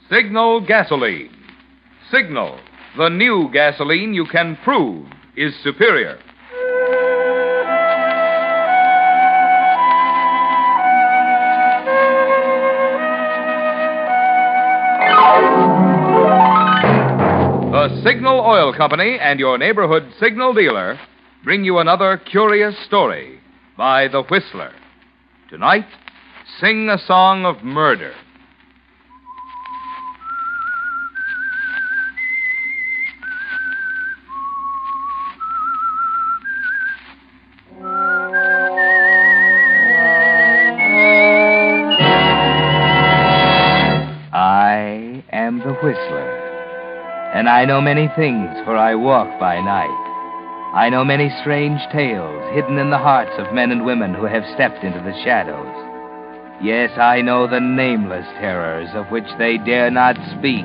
Signal gasoline. Signal, the new gasoline you can prove is superior. The Signal Oil Company and your neighborhood Signal dealer bring you another curious story by The Whistler. Tonight, Sing a Song of Murder. I am the Whistler, and I know many things, for I walk by night. I know many strange tales hidden in the hearts of men and women who have stepped into the shadows. Yes, I know the nameless terrors of which they dare not speak.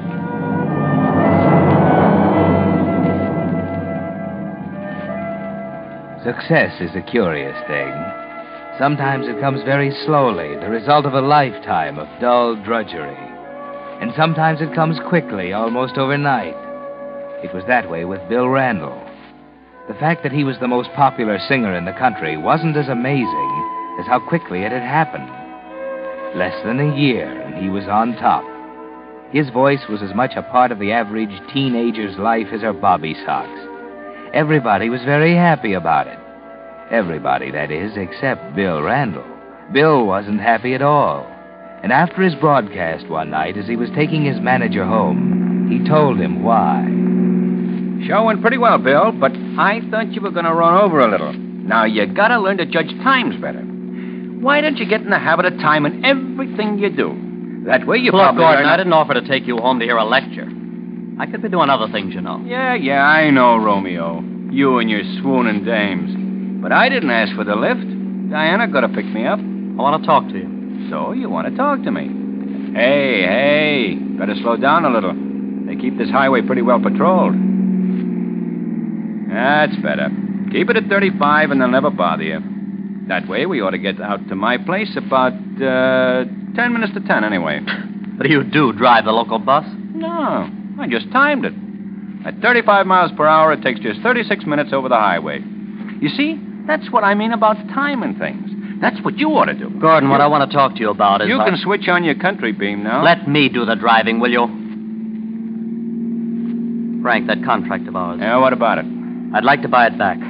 Success is a curious thing. Sometimes it comes very slowly, the result of a lifetime of dull drudgery. And sometimes it comes quickly, almost overnight. It was that way with Bill Randall. The fact that he was the most popular singer in the country wasn't as amazing as how quickly it had happened. Less than a year, and he was on top. His voice was as much a part of the average teenager's life as her bobby socks. Everybody was very happy about it. Everybody, that is, except Bill Randall. Bill wasn't happy at all. And after his broadcast one night, as he was taking his manager home, he told him why. Show went pretty well, Bill, but I thought you were going to run over a little. Now, you got to learn to judge times better. Why don't you get in the habit of timing everything you do? That way you Look, Gordon, I didn't offer to take you home to hear a lecture. I could be doing other things, you know. Yeah, I know, Romeo. You and your swooning dames. But I didn't ask for the lift. Diana got to pick me up. I want to talk to you. So you want to talk to me? Hey, better slow down a little. They keep this highway pretty well patrolled. That's better. Keep it at 35 and they'll never bother you. That way we ought to get out to my place about 10 minutes to 10 anyway. But you do drive the local bus? No, I just timed it. At 35 miles per hour, it takes just 36 minutes over the highway. You see, that's what I mean about timing things. That's what you ought to do. Gordon, what I want to talk to you about is... You can switch on your country beam now. Let me do the driving, will you? Frank, that contract of ours. Yeah, what about it? I'd like to buy it back.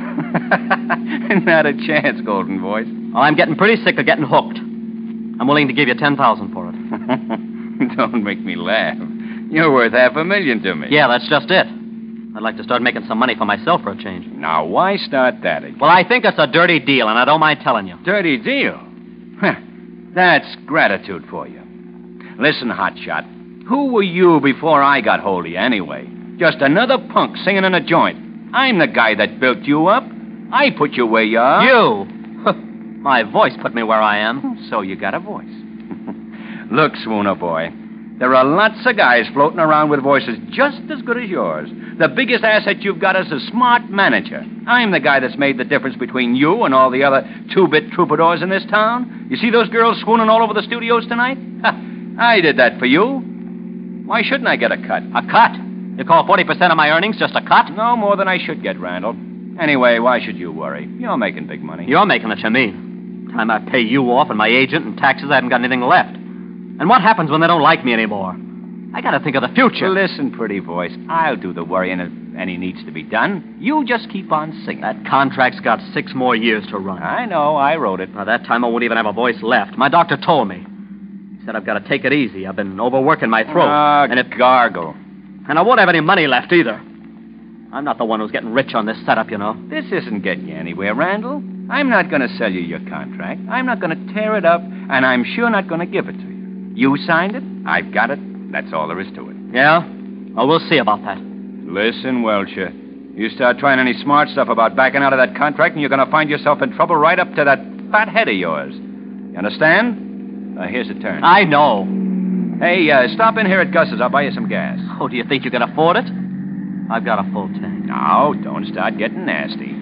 Not a chance, Golden Voice. Well, I'm getting pretty sick of getting hooked. I'm willing to give you $10,000 for it. Don't make me laugh. You're worth $500,000 to me. Yeah, that's just it. I'd like to start making some money for myself for a change. Now, why start that again? Well, I think it's a dirty deal, and I don't mind telling you. Dirty deal? That's gratitude for you. Listen, hotshot, who were you before I got hold of you anyway? Just another punk singing in a joint. I'm the guy that built you up. I put you where you are. You? My voice put me where I am. So you got a voice. Look, Swooner boy, there are lots of guys floating around with voices just as good as yours. The biggest asset you've got is a smart manager. I'm the guy that's made the difference between you and all the other two-bit troubadours in this town. You see those girls swooning all over the studios tonight? I did that for you. Why shouldn't I get a cut? A cut? You call 40% of my earnings just a cut? No more than I should get, Randall. Anyway, why should you worry? You're making big money. You're making it, you mean. Time I pay you off and my agent and taxes, I haven't got anything left. And what happens when they don't like me anymore? I got to think of the future. Listen, pretty voice, I'll do the worrying if any needs to be done. You just keep on singing. That contract's got 6 more years to run. I know, I wrote it. By that time, I won't even have a voice left. My doctor told me. He said I've got to take it easy. I've been overworking my throat. And it gargle. And I won't have any money left either. I'm not the one who's getting rich on this setup, you know. This isn't getting you anywhere, Randall. I'm not going to sell you your contract. I'm not going to tear it up, and I'm sure not going to give it to you. You signed it. I've got it. That's all there is to it. Yeah? Well, we'll see about that. Listen, Welcher. You start trying any smart stuff about backing out of that contract, and you're going to find yourself in trouble right up to that fat head of yours. You understand? Here's a turn. I know. Hey, stop in here at Gus's. I'll buy you some gas. Oh, do you think you can afford it? I've got a full tank. No, don't start getting nasty.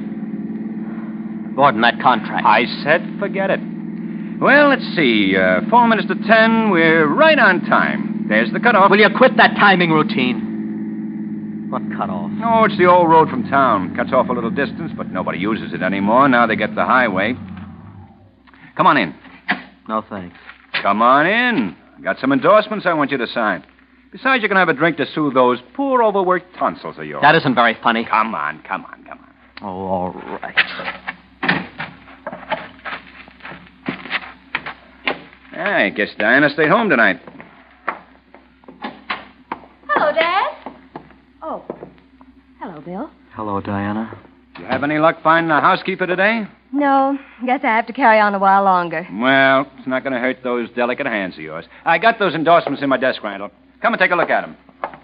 Gordon, that contract. I said forget it. Well, let's see. 4 minutes to 10. We're right on time. There's the cutoff. Will you quit that timing routine? What cutoff? Oh, it's the old road from town. Cuts off a little distance, but nobody uses it anymore. Now they get the highway. Come on in. No, thanks. Come on in. I got some endorsements I want you to sign. Besides, you can have a drink to soothe those poor, overworked tonsils of yours. That isn't very funny. Come on. Oh, all right. I guess Diana stayed home tonight. Hello, Dad. Oh. Hello, Bill. Hello, Diana. You have any luck finding a housekeeper today? No, guess I have to carry on a while longer. Well, it's not going to hurt those delicate hands of yours. I got those endorsements in my desk, Randall. Come and take a look at them.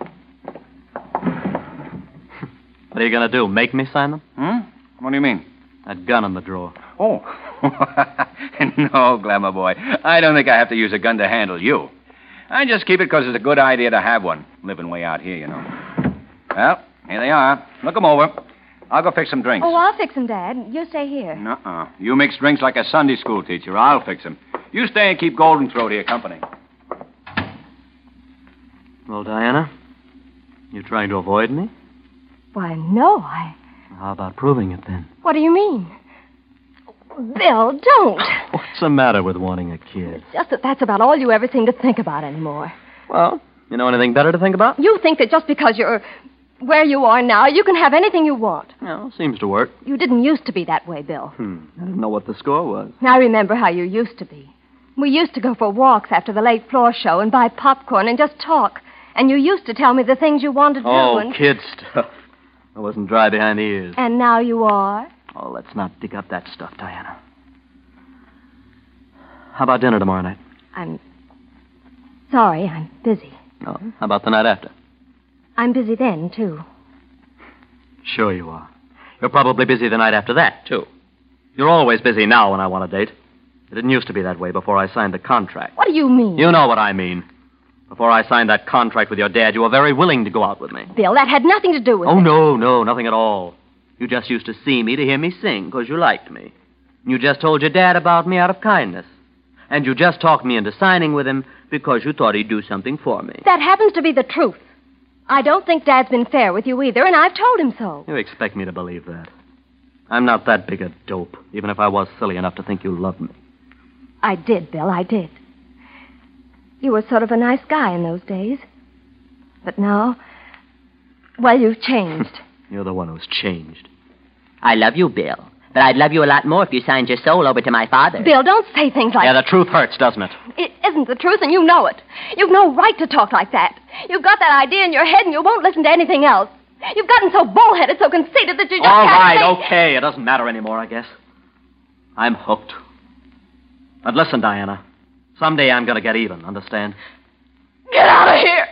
What are you going to do, make me sign them? What do you mean? That gun in the drawer. Oh. No, Glamour boy. I don't think I have to use a gun to handle you. I just keep it because it's a good idea to have one, living way out here, you know. Well, here they are. Look them over. I'll go fix some drinks. Oh, I'll fix them, Dad. You stay here. Nuh-uh. You mix drinks like a Sunday school teacher. I'll fix them. You stay and keep Golden Throat here company. Well, Diana, you trying to avoid me? Why, no, How about proving it, then? What do you mean? Bill, don't. What's the matter with wanting a kid? It's just that that's about all you ever seem to think about anymore. Well, you know anything better to think about? You think that just because you're where you are now, you can have anything you want. Well, seems to work. You didn't used to be that way, Bill. I didn't know what the score was. I remember how you used to be. We used to go for walks after the late floor show and buy popcorn and just talk. And you used to tell me the things you wanted to do. Oh, kid stuff. I wasn't dry behind the ears. And now you are? Oh, let's not dig up that stuff, Diana. How about dinner tomorrow night? I'm sorry, I'm busy. Oh, how about the night after? I'm busy then, too. Sure you are. You're probably busy the night after that, too. You're always busy now when I want a date. It didn't used to be that way before I signed the contract. What do you mean? You know what I mean. Before I signed that contract with your dad, you were very willing to go out with me. Bill, that had nothing to do with Oh, it. no, nothing at all. You just used to see me to hear me sing because you liked me. You just told your dad about me out of kindness. And you just talked me into signing with him because you thought he'd do something for me. That happens to be the truth. I don't think Dad's been fair with you either, and I've told him so. You expect me to believe that? I'm not that big a dope, even if I was silly enough to think you loved me. I did, Bill, I did. You were sort of a nice guy in those days. But now, well, you've changed. You're the one who's changed. I love you, Bill. But I'd love you a lot more if you signed your soul over to my father. Bill, don't say things like Yeah, the truth hurts, doesn't it? It isn't the truth, and you know it. You've no right to talk like that. You've got that idea in your head, and you won't listen to anything else. You've gotten so bullheaded, so conceited that you just All can't right, say... okay. It doesn't matter anymore, I guess. I'm hooked. But listen, Diana. Someday I'm going to get even, understand? Get out of here!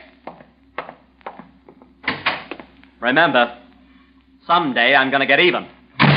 Remember, someday I'm going to get even.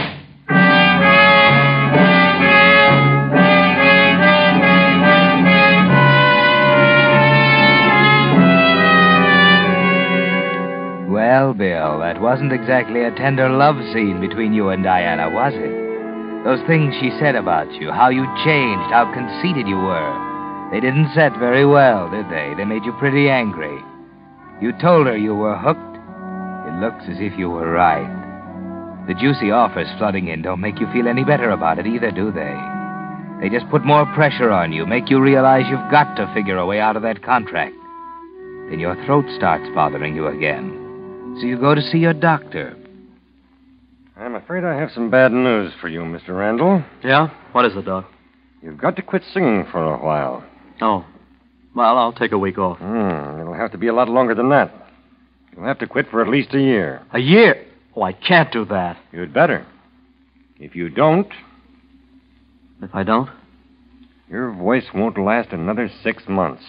Well, Bill, that wasn't exactly a tender love scene between you and Diana, was it? Those things she said about you, how you changed, how conceited you were, they didn't set very well, did they? They made you pretty angry. You told her you were hooked. It looks as if you were right. The juicy offers flooding in don't make you feel any better about it either, do they? They just put more pressure on you, make you realize you've got to figure a way out of that contract. Then your throat starts bothering you again. So you go to see your doctor. I'm afraid I have some bad news for you, Mr. Randall. Yeah? What is it, Doc? You've got to quit singing for a while. Oh. Well, I'll take a week off. It'll have to be a lot longer than that. You'll have to quit for at least a year. A year? Oh, I can't do that. You'd better. If you don't, If I don't? your voice won't last another 6 months.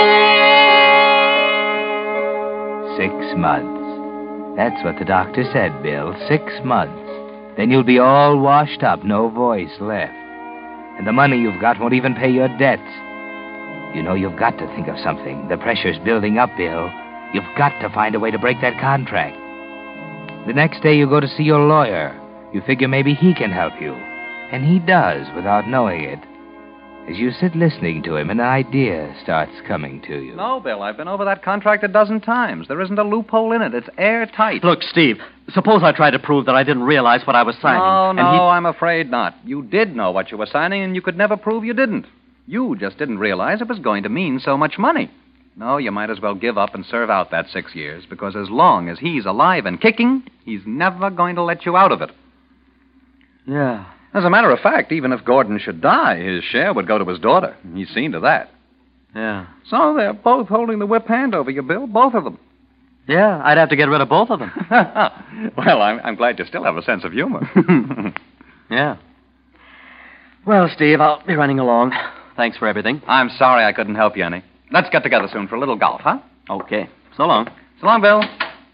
6 months. That's what the doctor said, Bill. 6 months. Then you'll be all washed up, no voice left. And the money you've got won't even pay your debts. You know, you've got to think of something. The pressure's building up, Bill. You've got to find a way to break that contract. The next day you go to see your lawyer. You figure maybe he can help you. And he does, without knowing it. As you sit listening to him, an idea starts coming to you. No, Bill, I've been over that contract a dozen times. There isn't a loophole in it. It's airtight. Look, Steve, suppose I tried to prove that I didn't realize what I was signing. No, I'm afraid not. You did know what you were signing, and you could never prove you didn't. You just didn't realize it was going to mean so much money. No, you might as well give up and serve out that 6 years, because as long as he's alive and kicking, he's never going to let you out of it. Yeah. As a matter of fact, even if Gordon should die, his share would go to his daughter. He's seen to that. Yeah. So they're both holding the whip hand over you, Bill, both of them. Yeah, I'd have to get rid of both of them. Well, I'm glad you still have a sense of humor. Yeah. Well, Steve, I'll be running along. Thanks for everything. I'm sorry I couldn't help you any. Let's get together soon for a little golf, huh? Okay. So long. So long, Bill.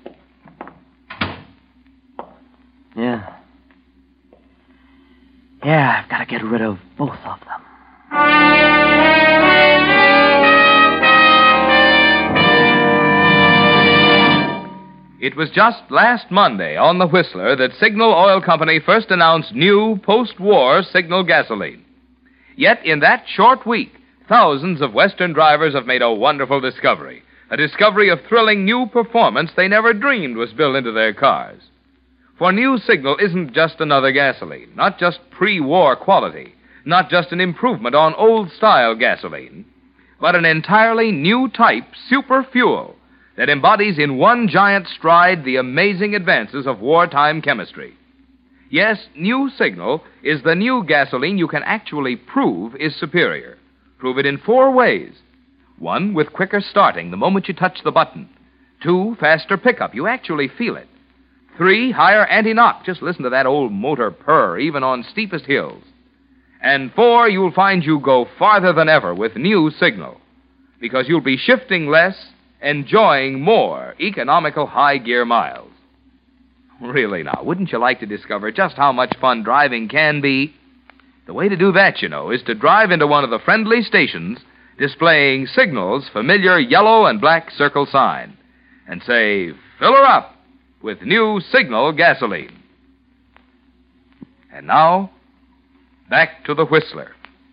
Yeah. Yeah, I've got to get rid of both of them. It was just last Monday on the Whistler that Signal Oil Company first announced new post-war Signal gasoline. Yet in that short week, thousands of Western drivers have made a wonderful discovery, a discovery of thrilling new performance they never dreamed was built into their cars. For new Signal isn't just another gasoline, not just pre-war quality, not just an improvement on old-style gasoline, but an entirely new type super fuel that embodies in one giant stride the amazing advances of wartime chemistry. Yes, new Signal is the new gasoline you can actually prove is superior. Prove it in 4 ways. 1, with quicker starting the moment you touch the button. 2, faster pickup. You actually feel it. 3, higher anti-knock. Just listen to that old motor purr, even on steepest hills. And 4, you'll find you go farther than ever with new Signal, because you'll be shifting less, enjoying more economical high-gear miles. Really now, wouldn't you like to discover just how much fun driving can be? The way to do that, you know, is to drive into one of the friendly stations displaying Signal's familiar yellow and black circle sign and say, "Fill her up with new Signal gasoline." And now, back to the Whistler.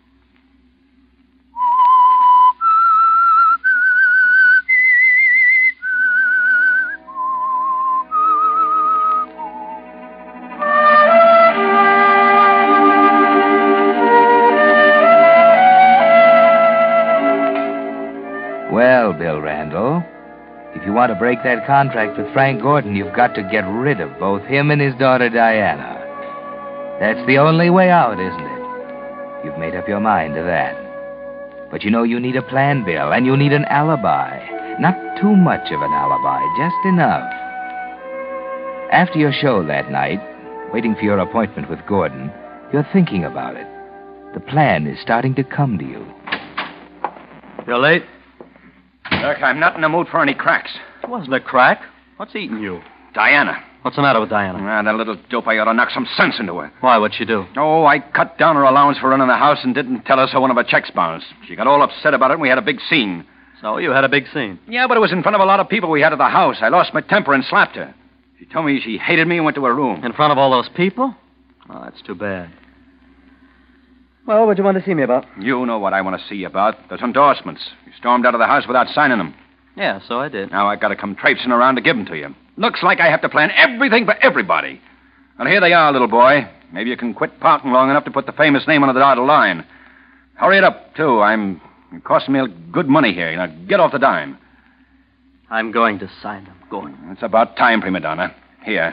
Well, Bill Randall, if you want to break that contract with Frank Gordon, you've got to get rid of both him and his daughter, Diana. That's the only way out, isn't it? You've made up your mind to that. But you know you need a plan, Bill, and you need an alibi. Not too much of an alibi, just enough. After your show that night, waiting for your appointment with Gordon, you're thinking about it. The plan is starting to come to you. You're late? Look, I'm not in the mood for any cracks. It wasn't a crack. What's eating you? Diana. What's the matter with Diana? That little dope, I ought to knock some sense into her. Why, what'd she do? Oh, I cut down her allowance for running the house and didn't tell her so one of her checks bounced. She got all upset about it and we had a big scene. So you had a big scene? Yeah, but it was in front of a lot of people we had at the house. I lost my temper and slapped her. She told me she hated me and went to her room. In front of all those people? Oh, that's too bad. Well, what'd you want to see me about? You know what I want to see you about. Those endorsements. You stormed out of the house without signing them. Yeah, so I did. Now I got to come traipsing around to give them to you. Looks like I have to plan everything for everybody. Well, here they are, little boy. Maybe you can quit pouting long enough to put the famous name on the dotted line. Hurry it up, too. It costing me good money here. Now, get off the dime. I'm going to sign them, Gordon. It's about time, prima donna. Here.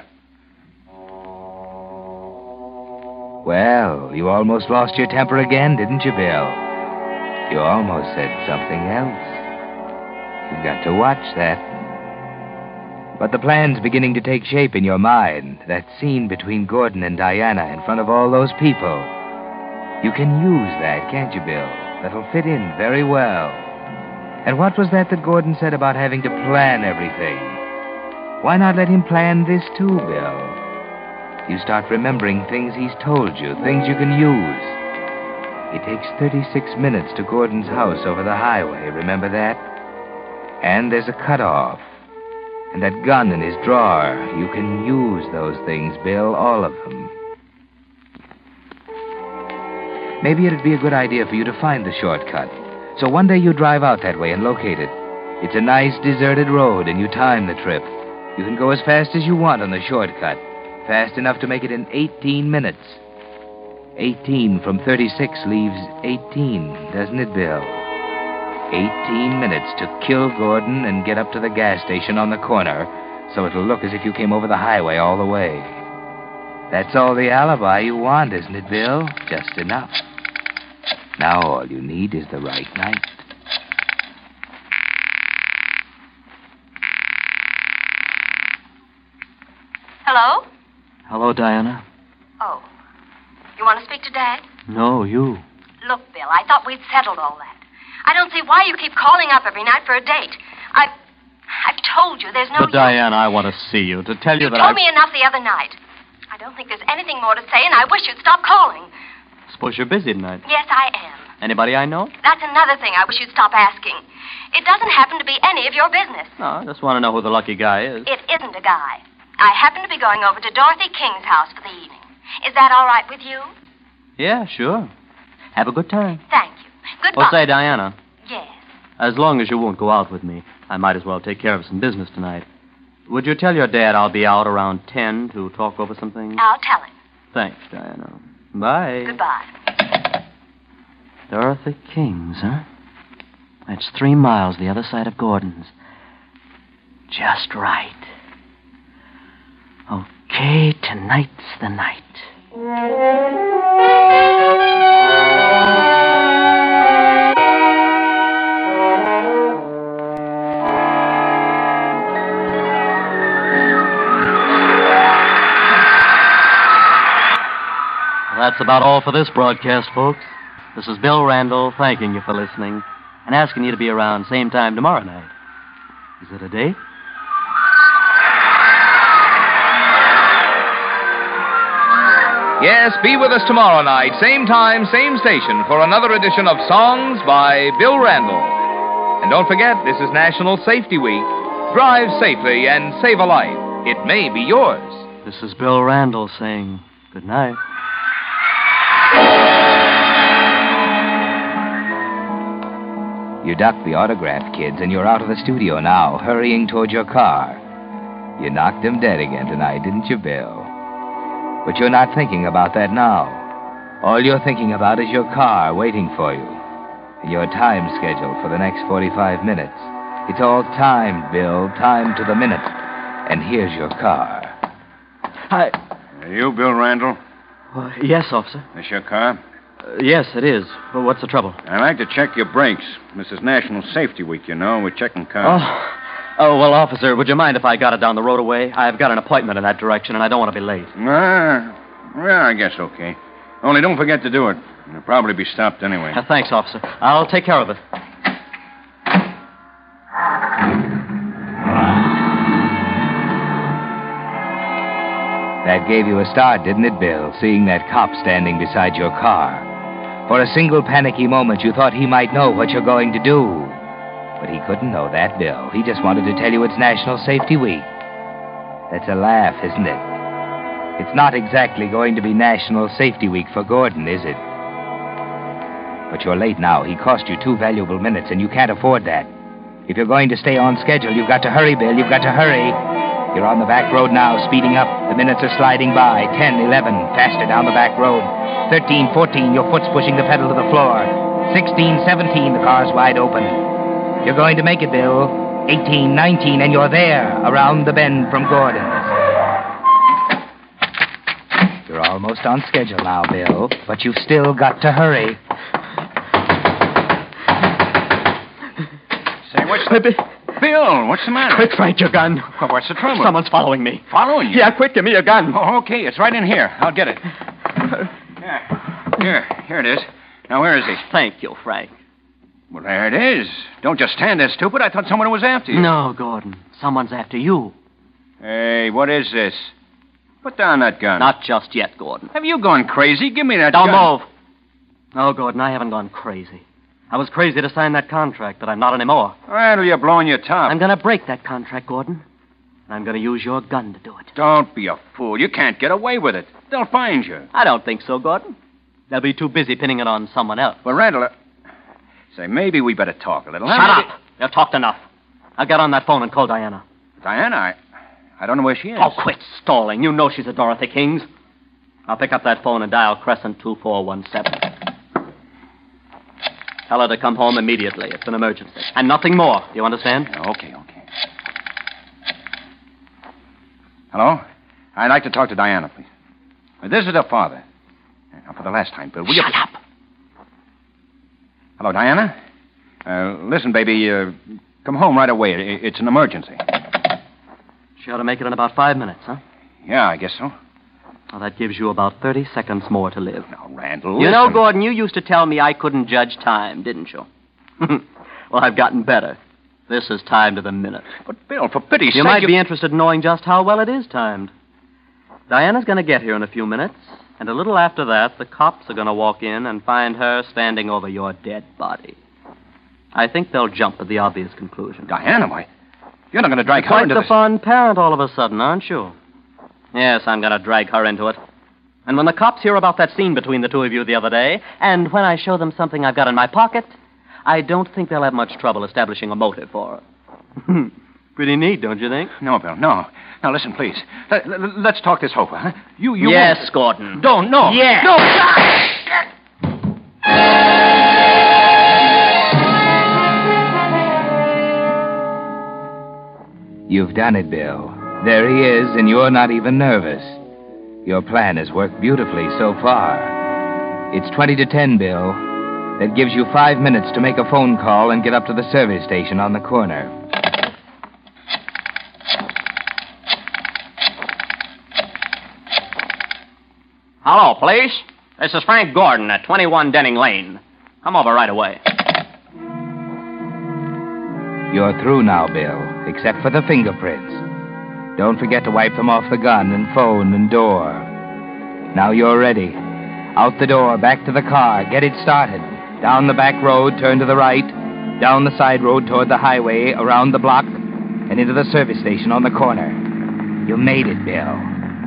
Well, you almost lost your temper again, didn't you, Bill? You almost said something else. You've got to watch that. But the plan's beginning to take shape in your mind. That scene between Gordon and Diana in front of all those people. You can use that, can't you, Bill? That'll fit in very well. And what was that Gordon said about having to plan everything? Why not let him plan this too, Bill? You start remembering things he's told you, things you can use. It takes 36 minutes to Gordon's house over the highway, remember that? And there's a cutoff. And that gun in his drawer. You can use those things, Bill, all of them. maybe it'd be a good idea for you to find the shortcut. So one day you drive out that way and locate it. It's a nice, deserted road, and you time the trip. You can go as fast as you want on the shortcut. Fast enough to make it in 18 minutes. 18 from 36 leaves 18, doesn't it, Bill? 18 minutes to kill Gordon and get up to the gas station on the corner, so it'll look as if you came over the highway all the way. That's all the alibi you want, isn't it, Bill? Just enough. Now all you need is the right night. Hello? Hello, Diana. Oh. You want to speak to Dad? No, you. Look, Bill, I thought we'd settled all that. I don't see why you keep calling up every night for a date. I've told you there's no But, Diana, I want to see you, to tell you that told me enough the other night. I don't think there's anything more to say, and I wish you'd stop calling. Suppose you're busy tonight. Yes, I am. Anybody I know? That's another thing I wish you'd stop asking. It doesn't happen to be any of your business. No, I just want to know who the lucky guy is. It isn't a guy. I happen to be going over to Dorothy King's house for the evening. Is that all right with you? Yeah, sure. Have a good time. Thank you. Goodbye. Oh, say, Diana, Yes. as long as you won't go out with me, I might as well take care of some business tonight. Would you tell your dad I'll be out around 10 to talk over some things? I'll tell him. Thanks, Diana. Bye. Goodbye. Dorothy King's, huh? That's 3 miles the other side of Gordon's. Just right. Okay, tonight's the night. That's about all for this broadcast, folks. This is Bill Randall thanking you for listening and asking you to be around same time tomorrow night. Is it a date? Yes, be with us tomorrow night, same time, same station, for another edition of Songs by Bill Randall. And don't forget, this is National Safety Week. Drive safely and save a life. It may be yours. This is Bill Randall saying good night. You ducked the autograph kids, and you're out of the studio now, hurrying toward your car. You knocked them dead again tonight, didn't you, Bill? But you're not thinking about that now. All you're thinking about is your car waiting for you, and your time schedule for the next 45 minutes. It's all timed, Bill, timed to the minute. And here's your car. Hi. Are you Bill Randall? Yes, officer. This your car? Yes, it is. Well, what's the trouble? I'd like to check your brakes. This is National Safety Week, you know. We're checking cars. Oh, well, officer, would you mind if I got it down the road away? I've got an appointment in that direction, and I don't want to be late. Well, I guess okay. Only don't forget to do it. You'll probably be stopped anyway. Thanks, officer. I'll take care of it. That gave you a start, didn't it, Bill, seeing that cop standing beside your car? For a single panicky moment, you thought he might know what you're going to do. But he couldn't know that, Bill. He just wanted to tell you it's National Safety Week. That's a laugh, isn't it? It's not exactly going to be National Safety Week for Gordon, is it? But you're late now. He cost you 2 valuable minutes, and you can't afford that. If you're going to stay on schedule, you've got to hurry, Bill. You've got to hurry. You're on the back road now, speeding up. The minutes are sliding by. 10, 11, faster down the back road. 13, 14, your foot's pushing the pedal to the floor. 16, 17, the car's wide open. You're going to make it, Bill. 18, 19, and you're there, around the bend from Gordon's. You're almost on schedule now, Bill, but you've still got to hurry. Say, what's the... Bill, what's the matter? Quick, Frank, your gun. Well, what's the trouble? Someone's following me. Following you? Yeah, quick, give me your gun. Oh, okay, it's right in here. I'll get it. Here it is. Now, where is he? Thank you, Frank. Well, there it is. Don't just stand there, stupid. I thought someone was after you. No, Gordon. Someone's after you. Hey, what is this? Put down that gun. Not just yet, Gordon. Have you gone crazy? Give me that Don't gun. move. No, Gordon, I haven't gone crazy. I was crazy to sign that contract, but I'm not anymore. Well, you're blowing your top. I'm going to break that contract, Gordon. And I'm going to use your gun to do it. Don't be a fool. You can't get away with it. They'll find you. I don't think so, Gordon. They'll be too busy pinning it on someone else. Well, Randall, say, maybe we better talk a little. Shut up. You've talked enough. Now get on that phone and call Diana. Diana, I don't know where she is. Oh, quit stalling. You know she's at Dorothy King's. I'll pick up that phone and dial Crescent 2417. Tell her to come home immediately. It's an emergency. And nothing more. Do you understand? Okay. Hello? I'd like to talk to Diana, please. This is her father. Now, for the last time, Bill, will you... Shut up. Hello, Diana? Listen, baby, come home right away. It's an emergency. She ought to make it in about 5 minutes, huh? Yeah, I guess so. Well, that gives you about 30 seconds more to live. Now, Randall, You listen. know, Gordon, you used to tell me I couldn't judge time, didn't you? Well, I've gotten better. This is timed to the minute. But, Bill, for pity's sake... You might be interested in knowing just how well it is timed. Diana's going to get here in a few minutes, and a little after that, the cops are going to walk in and find her standing over your dead body. I think they'll jump at the obvious conclusion. Diana, why? You're not going to drag her Quite into the this... fun parent all of a sudden, aren't you? Yes, I'm going to drag her into it. And when the cops hear about that scene between the two of you the other day, and when I show them something I've got in my pocket, I don't think they'll have much trouble establishing a motive for her. Pretty neat, don't you think? No, Bill, no. Now, listen, please. Let's talk this over, huh? You Yes, won't... Gordon. Don't, no. Yes. No. You've done it, Bill. There he is, and you're not even nervous. Your plan has worked beautifully so far. It's 20 to 10, Bill. That gives you 5 minutes to make a phone call and get up to the service station on the corner. Hello, police. This is Frank Gordon at 21 Denning Lane. Come over right away. You're through now, Bill, except for the fingerprints. Don't forget to wipe them off the gun and phone and door. Now you're ready. Out the door, back to the car. Get it started. Down the back road, turn to the right. Down the side road toward the highway, around the block, and into the service station on the corner. You made it, Bill.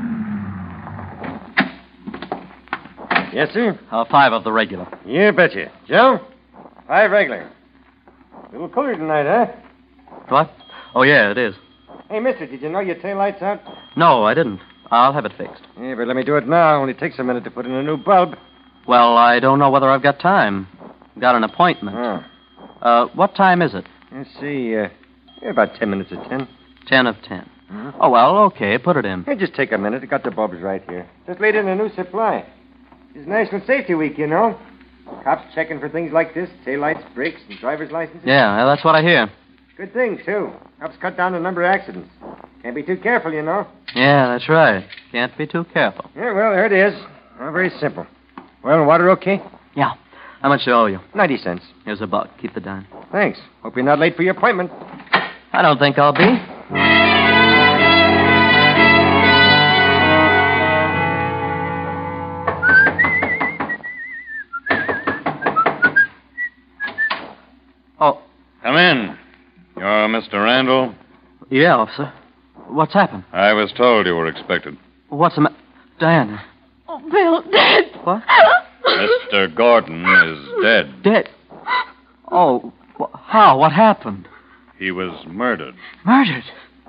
Yes, sir? 5 of the regular. You betcha. Joe? 5 regular. A little cooler tonight, huh? What? Oh, yeah, it is. Hey, mister, did you know your taillight's out? No, I didn't. I'll have it fixed. Yeah, but let me do it now. Only takes a minute to put in a new bulb. Well, I don't know whether I've got time. Got an appointment. Oh. What time is it? Let's see. About 10 minutes of 10. 10 of 10. Oh, well, okay. Put it in. Hey, just take a minute. I got the bulbs right here. Just laid in a new supply. It's National Safety Week, you know. Cops checking for things like this. Taillights, brakes, and driver's licenses. Yeah, well, that's what I hear. Good things, too. Helps cut down the number of accidents. Can't be too careful, you know. Yeah, that's right. Can't be too careful. Yeah, well, there it is. Well, very simple. Well, water okay? Yeah. How much do I owe you? 90 cents. Here's $1. Keep the dime. Thanks. Hope you're not late for your appointment. I don't think I'll be. Oh. Come in. You're Mr. Randall? Yeah, officer. What's happened? I was told you were expected. What's the Diana. Oh, Bill, dead. What? Mr. Gordon is dead. Dead? Oh, how? What happened? He was murdered. Murdered?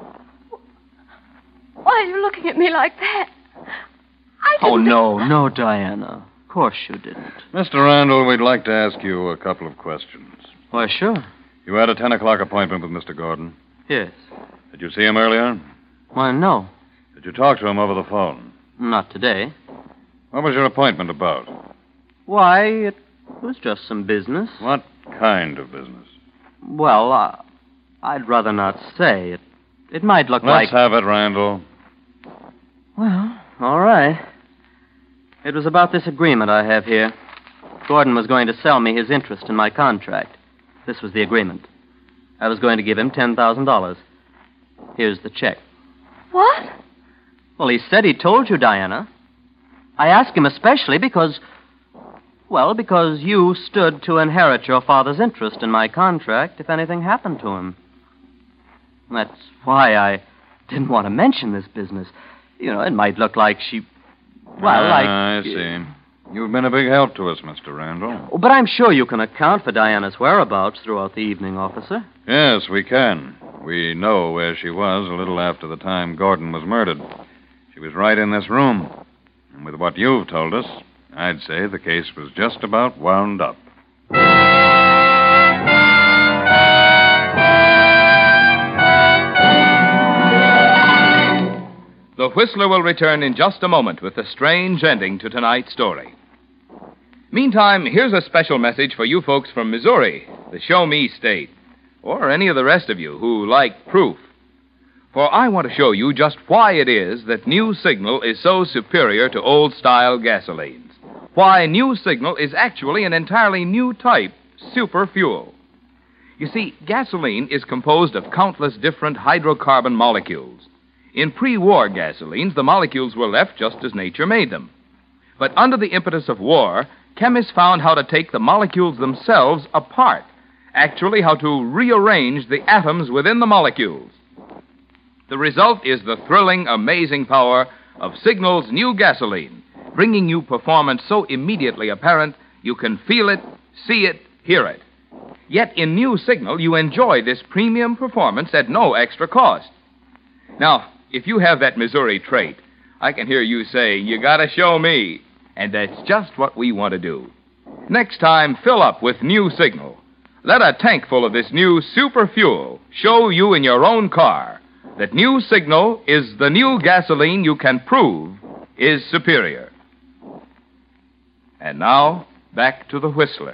Why are you looking at me like that? I Oh, didn't... no, Diana. Of course you didn't. Mr. Randall, we'd like to ask you a couple of questions. Why, sure. You had a 10 o'clock appointment with Mr. Gordon. Yes. Did you see him earlier? Why, no. Did you talk to him over the phone? Not today. What was your appointment about? Why, it was just some business. What kind of business? Well, I'd rather not say. It might look like... Let's have it, Randall. Well, all right. It was about this agreement I have here. Gordon was going to sell me his interest in my contract. This was the agreement. I was going to give him $10,000. Here's the check. What? Well, he said he told you, Diana. I asked him especially because you stood to inherit your father's interest in my contract if anything happened to him. That's why I didn't want to mention this business. You know, it might look like she... Well, I see. You've been a big help to us, Mr. Randall. Oh, but I'm sure you can account for Diana's whereabouts throughout the evening, officer. Yes, we can. We know where she was a little after the time Gordon was murdered. She was right in this room. And with what you've told us, I'd say the case was just about wound up. The Whistler will return in just a moment with the strange ending to tonight's story. Meantime, here's a special message for you folks from Missouri, the Show Me State, or any of the rest of you who like proof. For I want to show you just why it is that New Signal is so superior to old-style gasolines. Why New Signal is actually an entirely new type, super fuel. You see, gasoline is composed of countless different hydrocarbon molecules. In pre-war gasolines, the molecules were left just as nature made them. But under the impetus of war, chemists found how to take the molecules themselves apart, actually how to rearrange the atoms within the molecules. The result is the thrilling, amazing power of Signal's new gasoline, bringing you performance so immediately apparent you can feel it, see it, hear it. Yet in New Signal, you enjoy this premium performance at no extra cost. Now, if you have that Missouri trait, I can hear you say, "You gotta show me." And that's just what we want to do. Next time, fill up with New Signal. Let a tank full of this new super fuel show you in your own car that New Signal is the new gasoline you can prove is superior. And now, back to the Whistler.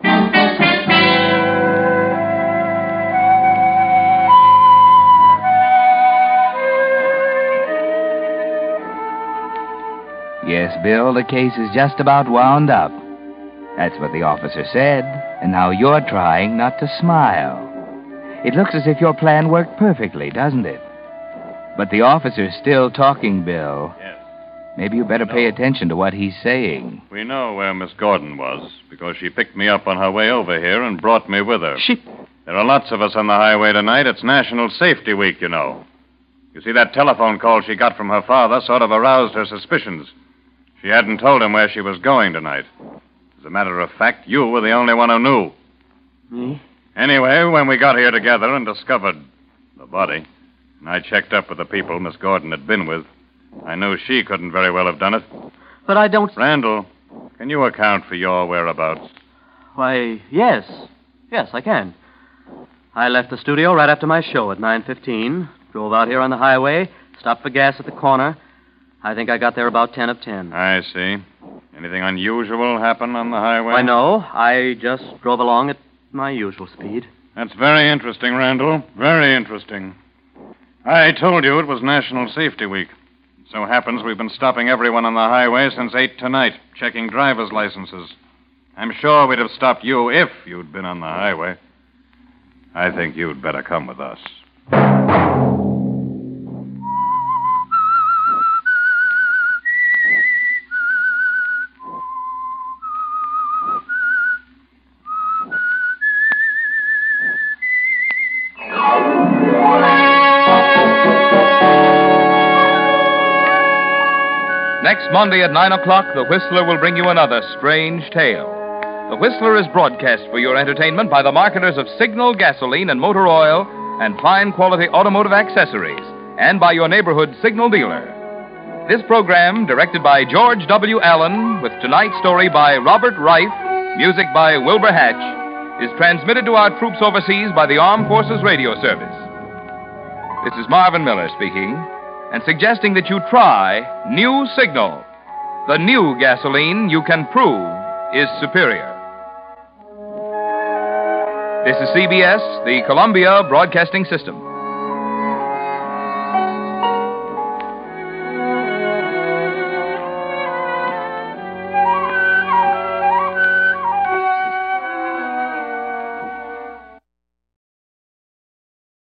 Yes, Bill, the case is just about wound up. That's what the officer said, and now you're trying not to smile. It looks as if your plan worked perfectly, doesn't it? But the officer's still talking, Bill. Yes. Maybe you better pay attention to what he's saying. We know where Miss Gordon was, because she picked me up on her way over here and brought me with her. There are lots of us on the highway tonight. It's National Safety Week, you know. You see, that telephone call she got from her father sort of aroused her suspicions. She hadn't told him where she was going tonight. As a matter of fact, you were the only one who knew. Me? Anyway, when we got here together and discovered the body, and I checked up with the people Miss Gordon had been with, I knew she couldn't very well have done it. But I don't... Randall, can you account for your whereabouts? Why, yes. Yes, I can. I left the studio right after my show at 9:15, drove out here on the highway, stopped for gas at the corner. I think I got there about 10 of 10. I see. Anything unusual happen on the highway? Why, no. I just drove along at my usual speed. That's very interesting, Randall. Very interesting. I told you it was National Safety Week. It so happens we've been stopping everyone on the highway since 8 tonight, checking driver's licenses. I'm sure we'd have stopped you if you'd been on the highway. I think you'd better come with us. Next Monday at 9 o'clock, The Whistler will bring you another strange tale. The Whistler is broadcast for your entertainment by the marketers of Signal gasoline and motor oil and fine quality automotive accessories, and by your neighborhood Signal dealer. This program, directed by George W. Allen, with tonight's story by Robert Reif, music by Wilbur Hatch, is transmitted to our troops overseas by the Armed Forces Radio Service. This is Marvin Miller speaking, and suggesting that you try New Signal, the new gasoline you can prove is superior. This is CBS, the Columbia Broadcasting System.